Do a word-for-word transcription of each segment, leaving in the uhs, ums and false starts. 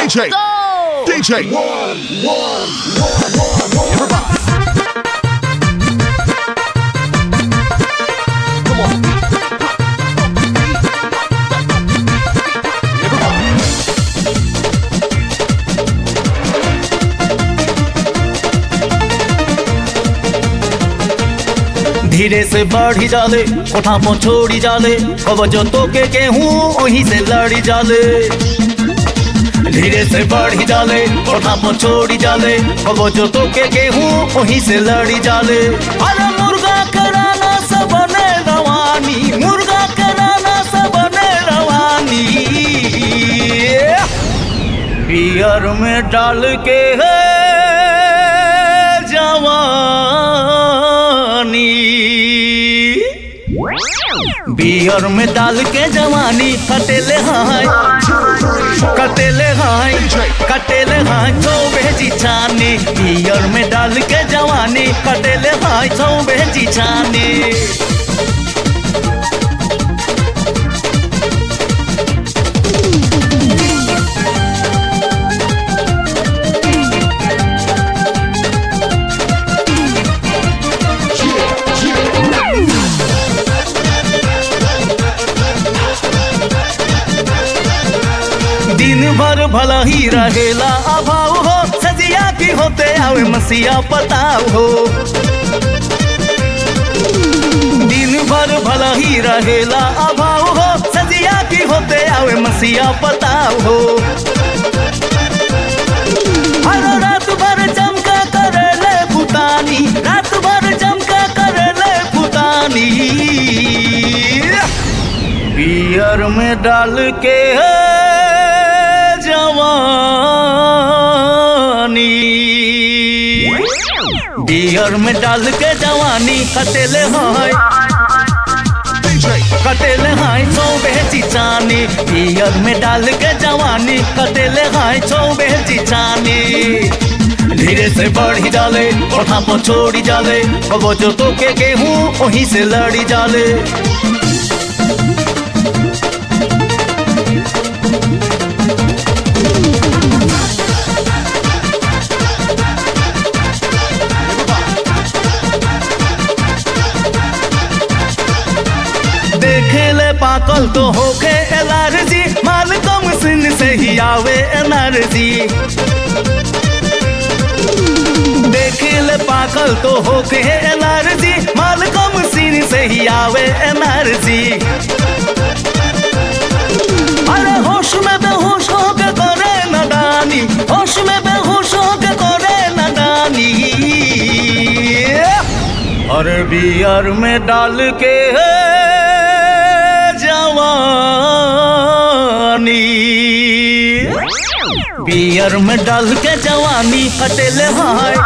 D J, go! D J, one, one, one, one, one. Everybody. Come on. धीरे से बढ़ी जाले कोठा पर छोड़ी जाले कब जो तो के केहूँ वहीं से लड़ी जाले धीरे से बढ़ी जाले कोठा पर छोड़ी जाले कब जो तो के केहूँ वहीं से लड़ी जाले अरे मुर्गा कराना सब बने रवानी मुर्गा कराना सब बने रवानी बियर में डाल के है जवानी बियर में डाल के जवानी कटेले हाय कटेले हाय कटेले हाय सौ बेची छानी बियर में डाल के जवानी कटेले हाय सौ बेची छानी दिन भर भला ही रहेला अभाव हो सजिया की होते आवे मसीहा पताव हो दिन भर भला ही रहेला अभाव हो सजिया की होते आवे मसीहा पताव हो हर रात भर चमका करेले पुतानी रात भर चमका करेले पुतानी बियर में डाल के है जवानी बियर में डाल के जवानी कटेले हाय कटेले हाय सौ बेची छानी बियर में डाल के जवानी कटेले हाय सौ बेची छानी धीरे से बढ़ी जाले कोठा पर छोड़ी जाले कबो जो तो के गेहूँ वहीं से लड़ी जाले देखेले पाकल तो होके एलर्जी माल कम सिन से ही आवे एनर्जी देखेले पाकल तो होके एलर्जी माल कम सिन से ही आवे एनर्जी अरे होश में बेहोश होके करे नदानी होश में बेहोश होके करे नदानी अरे बियर में डाल के है जवानी बियर में डाल के जवानी कटेले हाय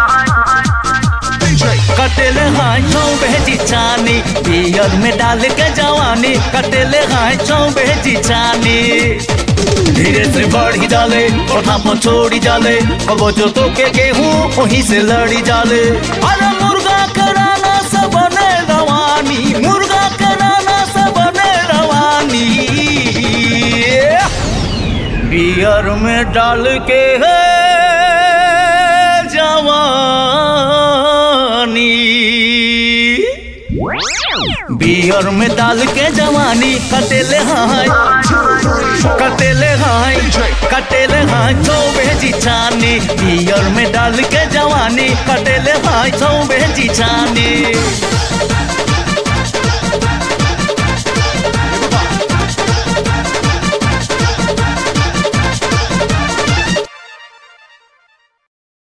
कटेले हाय सौ बेची छानी बियर में डाल के जवानी कटेले हाय सौ बेची छानी धीरे से बढ़ी जाले कोठा पर छोड़ी जाले कबो जो तो के गेहूँ वहीं से लड़ी जाले अरे मुर्गा कराना सब बने रवानी मुर्गा कराना सब बने रवानी बियर में डाल के है जवानी बियर में डाल के जवानी कटेले हाय कटेले हाय कटेले हाय सौ बेची छानी बियर में डाल के जवानी कटेले हाय सौ बेची छानी